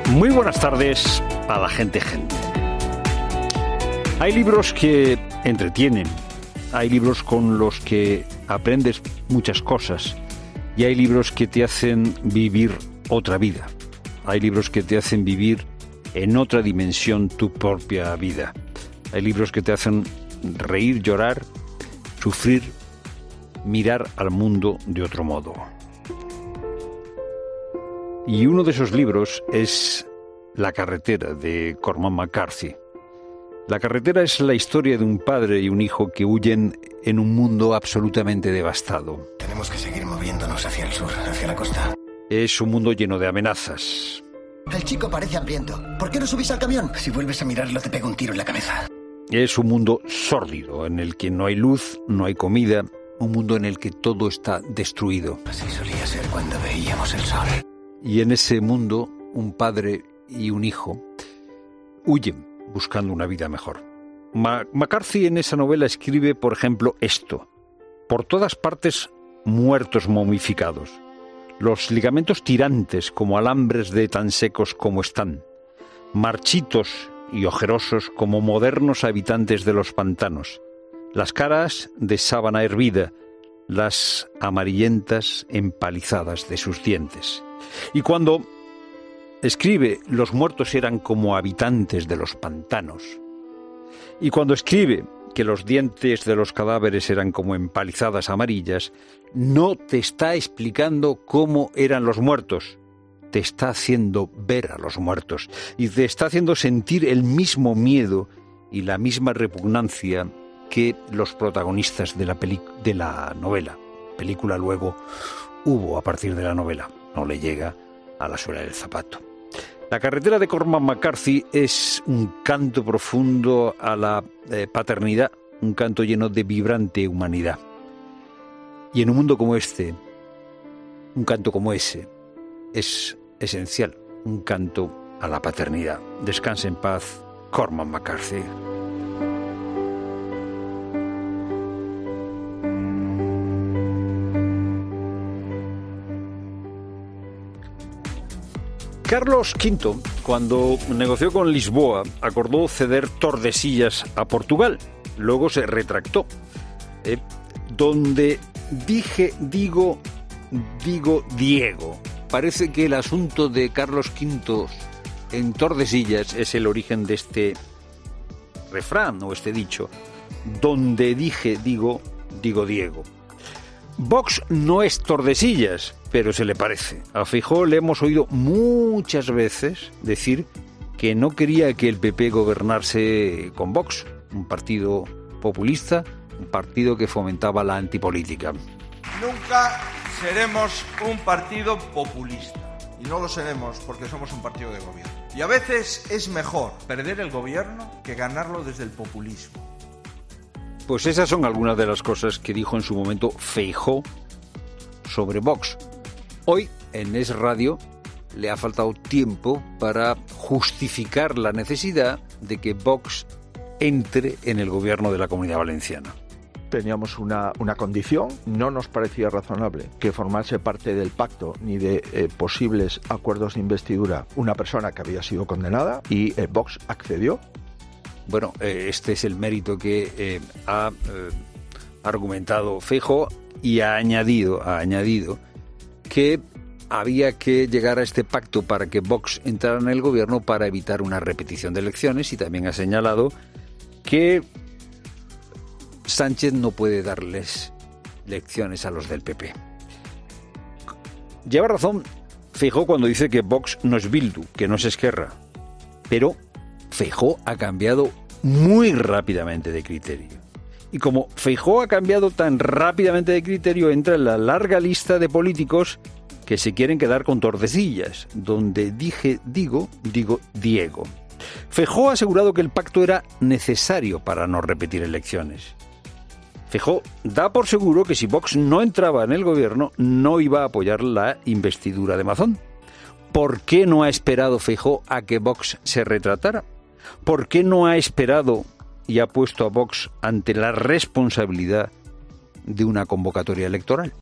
Muy buenas tardes a la gente. Hay libros que entretienen, hay libros con los que aprendes muchas cosas y hay libros que te hacen vivir otra vida. Hay libros que te hacen vivir en otra dimensión tu propia vida. Hay libros que te hacen reír, llorar, sufrir, mirar al mundo de otro modo. Y uno de esos libros es La carretera, de Cormac McCarthy. La carretera es la historia de un padre y un hijo que huyen en un mundo absolutamente devastado. Tenemos que seguir moviéndonos hacia el sur, hacia la costa. Es un mundo lleno de amenazas. El chico parece hambriento. ¿Por qué no subís al camión? Si vuelves a mirarlo, te pego un tiro en la cabeza. Es un mundo sórdido, en el que no hay luz, no hay comida, un mundo en el que todo está destruido. Así solía ser cuando veíamos el sol. Y en ese mundo, un padre y un hijo huyen buscando una vida mejor. McCarthy en esa novela escribe, por ejemplo, esto: por todas partes muertos momificados, los ligamentos tirantes como alambres de tan secos como están, marchitos y ojerosos como modernos habitantes de los pantanos, las caras de sábana hervida, las amarillentas empalizadas de sus dientes. Y cuando escribe los muertos eran como habitantes de los pantanos, y cuando escribe que los dientes de los cadáveres eran como empalizadas amarillas, no te está explicando cómo eran los muertos, te está haciendo ver a los muertos y te está haciendo sentir el mismo miedo y la misma repugnancia que los protagonistas de la novela. Película luego hubo a partir de la novela, no le llega a la suela del zapato. La carretera de Cormac McCarthy es un canto profundo a la paternidad, un canto lleno de vibrante humanidad. Y en un mundo como este, un canto como ese es esencial, un canto a la paternidad. Descanse en paz, Cormac McCarthy. Carlos V, cuando negoció con Lisboa, acordó ceder Tordesillas a Portugal. Luego se retractó. Donde digo Diego. Parece que el asunto de Carlos V en Tordesillas es el origen de este refrán o este dicho. Donde digo Diego. Vox no es Tordesillas, pero se le parece. A Feijóo le hemos oído muchas veces decir que no quería que el PP gobernase con Vox, un partido populista, un partido que fomentaba la antipolítica. Nunca seremos un partido populista. Y no lo seremos porque somos un partido de gobierno. Y a veces es mejor perder el gobierno que ganarlo desde el populismo. Pues esas son algunas de las cosas que dijo en su momento Feijóo sobre Vox. Hoy, en Es Radio, le ha faltado tiempo para justificar la necesidad de que Vox entre en el gobierno de la Comunidad Valenciana. Teníamos una condición, no nos parecía razonable que formase parte del pacto ni de posibles acuerdos de investidura una persona que había sido condenada y Vox accedió. Bueno, este es el mérito que ha argumentado Feijóo y ha añadido que había que llegar a este pacto para que Vox entrara en el gobierno para evitar una repetición de elecciones, y también ha señalado que Sánchez no puede darles lecciones a los del PP. Lleva razón Feijóo cuando dice que Vox no es Bildu, que no es Esquerra, pero Feijóo ha cambiado muy rápidamente de criterio. Y como Feijóo ha cambiado tan rápidamente de criterio, entra en la larga lista de políticos que se quieren quedar con Tordesillas, donde digo Diego. Feijóo ha asegurado que el pacto era necesario para no repetir elecciones. Feijóo da por seguro que si Vox no entraba en el gobierno, no iba a apoyar la investidura de Mazón. ¿Por qué no ha esperado Feijóo a que Vox se retratara? ¿Por qué no ha esperado y ha puesto a Vox ante la responsabilidad de una convocatoria electoral?